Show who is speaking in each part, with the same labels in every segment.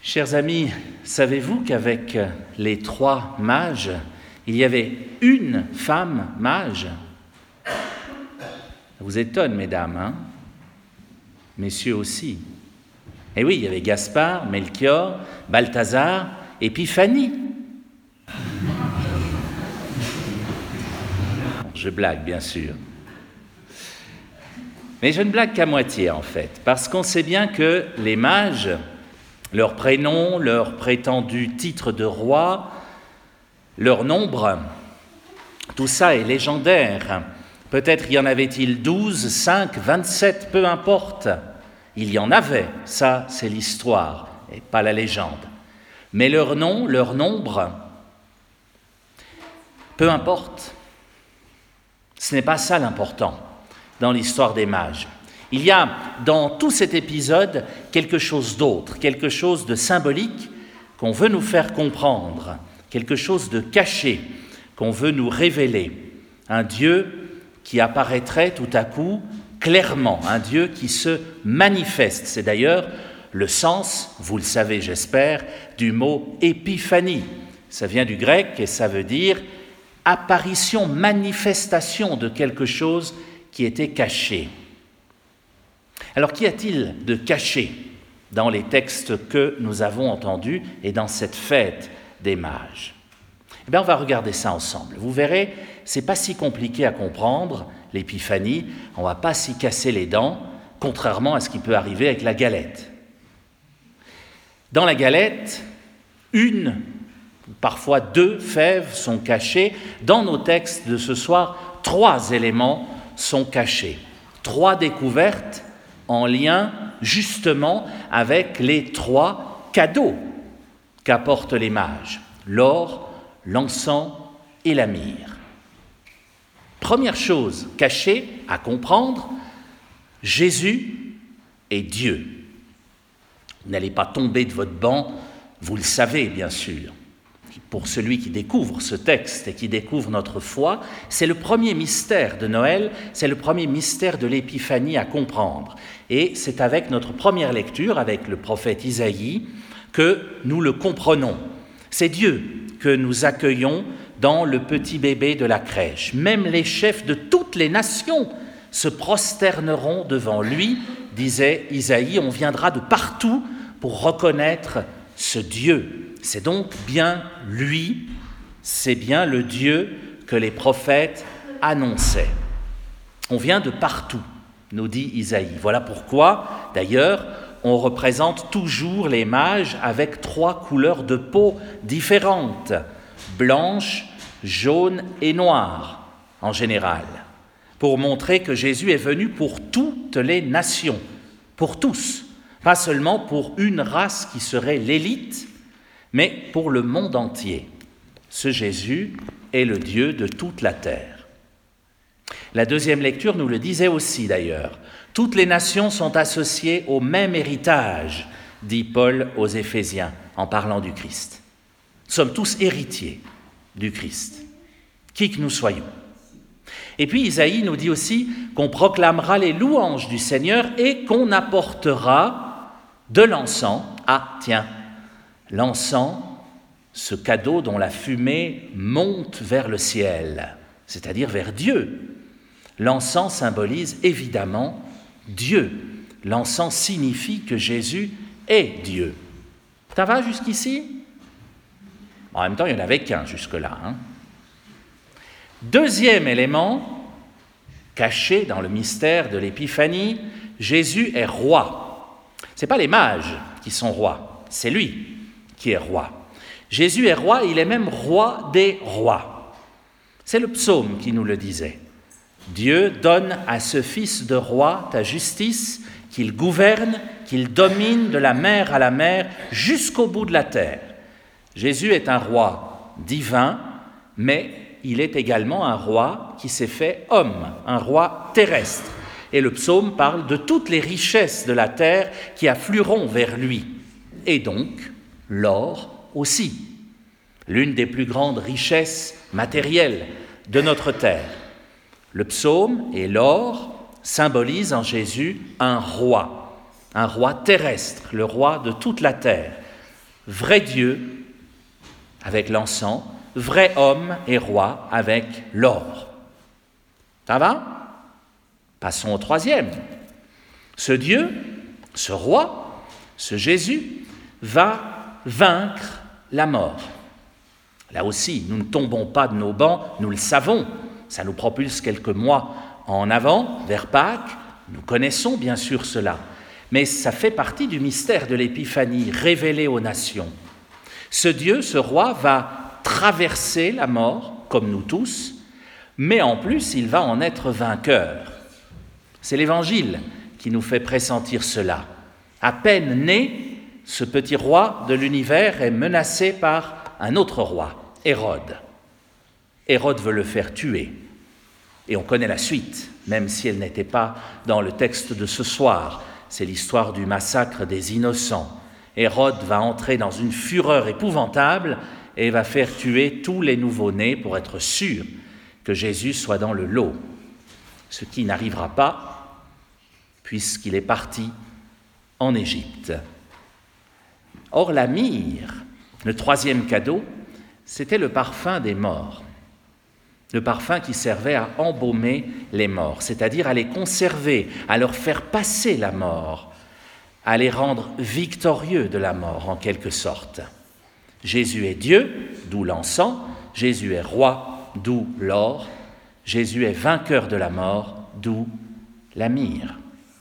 Speaker 1: Chers amis, savez-vous qu'avec les 3 mages, il y avait une femme mage? Ça vous étonne, mesdames, hein? Messieurs aussi. Eh oui, il y avait Gaspard, Melchior, Balthazar, Épiphanie. Je blague, bien sûr. Mais je ne blague qu'à moitié, en fait, parce qu'on sait bien que les mages, leur prénom, leur prétendu titre de roi, leur nombre, tout ça est légendaire. Peut-être y en avait-il 12, 5, 27, peu importe. Il y en avait, ça c'est l'histoire, et pas la légende. Mais leur nom, leur nombre, peu importe. Ce n'est pas ça l'important dans l'histoire des mages. Il y a dans tout cet épisode quelque chose d'autre, quelque chose de symbolique qu'on veut nous faire comprendre, quelque chose de caché qu'on veut nous révéler. Un Dieu qui apparaîtrait tout à coup clairement, un Dieu qui se manifeste. C'est d'ailleurs le sens, vous le savez j'espère, du mot épiphanie. Ça vient du grec et ça veut dire apparition, manifestation de quelque chose qui était caché. Alors qu'y a-t-il de caché dans les textes que nous avons entendus et dans cette fête des mages? Eh bien, on va regarder ça ensemble. Vous verrez, c'est pas si compliqué à comprendre, l'épiphanie, on va pas s'y casser les dents, contrairement à ce qui peut arriver avec la galette. Dans la galette, une, parfois 2 fèves sont cachées. Dans nos textes de ce soir, 3 éléments sont cachés. 3 découvertes en lien justement avec les 3 cadeaux qu'apportent les mages, l'or, l'encens et la myrrhe. Première chose cachée à comprendre, Jésus est Dieu. Vous n'allez pas tomber de votre banc, vous le savez bien sûr. Pour celui qui découvre ce texte et qui découvre notre foi, c'est le premier mystère de Noël, c'est le premier mystère de l'Épiphanie à comprendre. Et c'est avec notre première lecture, avec le prophète Isaïe, que nous le comprenons. C'est Dieu que nous accueillons dans le petit bébé de la crèche. Même les chefs de toutes les nations se prosterneront devant lui, disait Isaïe. On viendra de partout pour reconnaître ce Dieu. C'est donc bien lui, c'est bien le Dieu que les prophètes annonçaient. On vient de partout, nous dit Isaïe. Voilà pourquoi, d'ailleurs, on représente toujours les mages avec 3 couleurs de peau différentes, blanche, jaune et noire, en général, pour montrer que Jésus est venu pour toutes les nations, pour tous, pas seulement pour une race qui serait l'élite, mais pour le monde entier. Ce Jésus est le Dieu de toute la terre. La deuxième lecture nous le disait aussi d'ailleurs. Toutes les nations sont associées au même héritage, dit Paul aux Éphésiens en parlant du Christ. Nous sommes tous héritiers du Christ, qui que nous soyons. Et puis Isaïe nous dit aussi qu'on proclamera les louanges du Seigneur et qu'on apportera de l'encens. Ah tiens, l'encens, ce cadeau dont la fumée monte vers le ciel, c'est-à-dire vers Dieu. L'encens symbolise évidemment Dieu. L'encens signifie que Jésus est Dieu. Ça va jusqu'ici? En même temps, il n'y en avait qu'un jusque-là. Deuxième élément, caché dans le mystère de l'Épiphanie, Jésus est roi. Ce n'est pas les mages qui sont rois, c'est lui qui est roi. Jésus est roi, il est même roi des rois. C'est le psaume qui nous le disait. Dieu donne à ce fils de roi ta justice, qu'il gouverne, qu'il domine de la mer à la mer jusqu'au bout de la terre. Jésus est un roi divin, mais il est également un roi qui s'est fait homme, un roi terrestre. Et le psaume parle de toutes les richesses de la terre qui afflueront vers lui. Et donc, l'or aussi, l'une des plus grandes richesses matérielles de notre terre. Le psaume et l'or symbolisent en Jésus un roi terrestre, le roi de toute la terre, vrai Dieu avec l'encens, vrai homme et roi avec l'or. Ça va ? Passons au troisième. Ce Dieu, ce roi, ce Jésus, va vaincre la mort. Là aussi, nous ne tombons pas de nos bancs, nous le savons. Ça nous propulse quelques mois en avant, vers Pâques. Nous connaissons bien sûr cela. Mais ça fait partie du mystère de l'Épiphanie, révélé aux nations. Ce Dieu, ce roi, va traverser la mort, comme nous tous, mais en plus, il va en être vainqueur. C'est l'Évangile qui nous fait pressentir cela. À peine né, ce petit roi de l'univers est menacé par un autre roi, Hérode. Hérode veut le faire tuer. Et on connaît la suite, même si elle n'était pas dans le texte de ce soir. C'est l'histoire du massacre des innocents. Hérode va entrer dans une fureur épouvantable et va faire tuer tous les nouveau-nés pour être sûr que Jésus soit dans le lot. Ce qui n'arrivera pas, puisqu'il est parti en Égypte. Or, la myrrhe, le troisième cadeau, c'était le parfum des morts. Le parfum qui servait à embaumer les morts, c'est-à-dire à les conserver, à leur faire passer la mort, à les rendre victorieux de la mort en quelque sorte. Jésus est Dieu, d'où l'encens, Jésus est roi, d'où l'or, Jésus est vainqueur de la mort, d'où la myrrhe.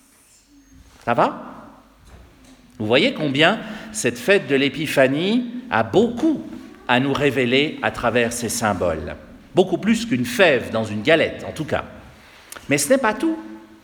Speaker 1: Ça va ? Vous voyez combien cette fête de l'Épiphanie a beaucoup à nous révéler à travers ces symboles. Beaucoup plus qu'une fève dans une galette, en tout cas. Mais ce n'est pas tout.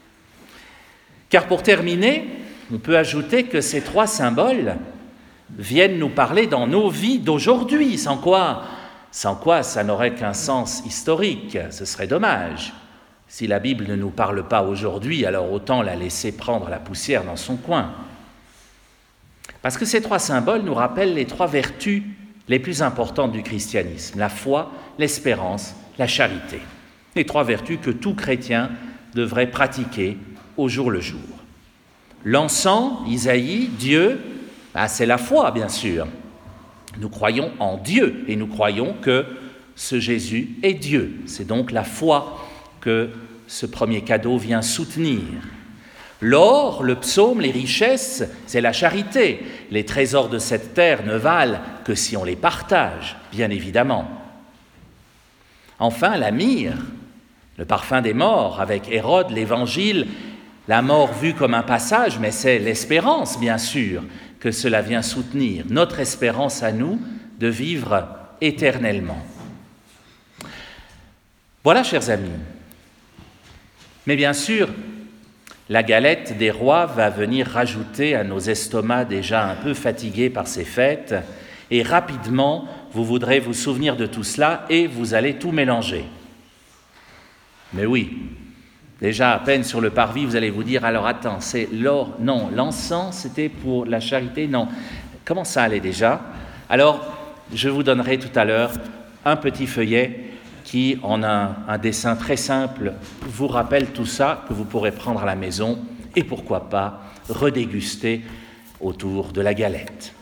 Speaker 1: Car pour terminer, on peut ajouter que ces trois symboles viennent nous parler dans nos vies d'aujourd'hui, sans quoi ça n'aurait qu'un sens historique, ce serait dommage. Si la Bible ne nous parle pas aujourd'hui, alors autant la laisser prendre la poussière dans son coin. Parce que ces trois symboles nous rappellent les trois vertus les plus importantes du christianisme, la foi, l'espérance, la charité. Les trois vertus que tout chrétien devrait pratiquer au jour le jour. L'encens, Isaïe, Dieu, c'est la foi bien sûr. Nous croyons en Dieu et nous croyons que ce Jésus est Dieu. C'est donc la foi que ce premier cadeau vient soutenir. L'or, le psaume, les richesses, c'est la charité. Les trésors de cette terre ne valent que si on les partage, bien évidemment. Enfin, la myrrhe, le parfum des morts, avec Hérode, l'Évangile, la mort vue comme un passage, mais c'est l'espérance, bien sûr, que cela vient soutenir, notre espérance à nous de vivre éternellement. Voilà, chers amis. Mais bien sûr, la galette des rois va venir rajouter à nos estomacs déjà un peu fatigués par ces fêtes, et rapidement, vous voudrez vous souvenir de tout cela et vous allez tout mélanger. Mais oui, déjà à peine sur le parvis, vous allez vous dire, alors attends, c'est l'or, non, l'encens c'était pour la charité, non. Comment ça allait déjà ? Alors, je vous donnerai tout à l'heure un petit feuillet qui, en un dessin très simple, vous rappelle tout ça que vous pourrez prendre à la maison et pourquoi pas redéguster autour de la galette.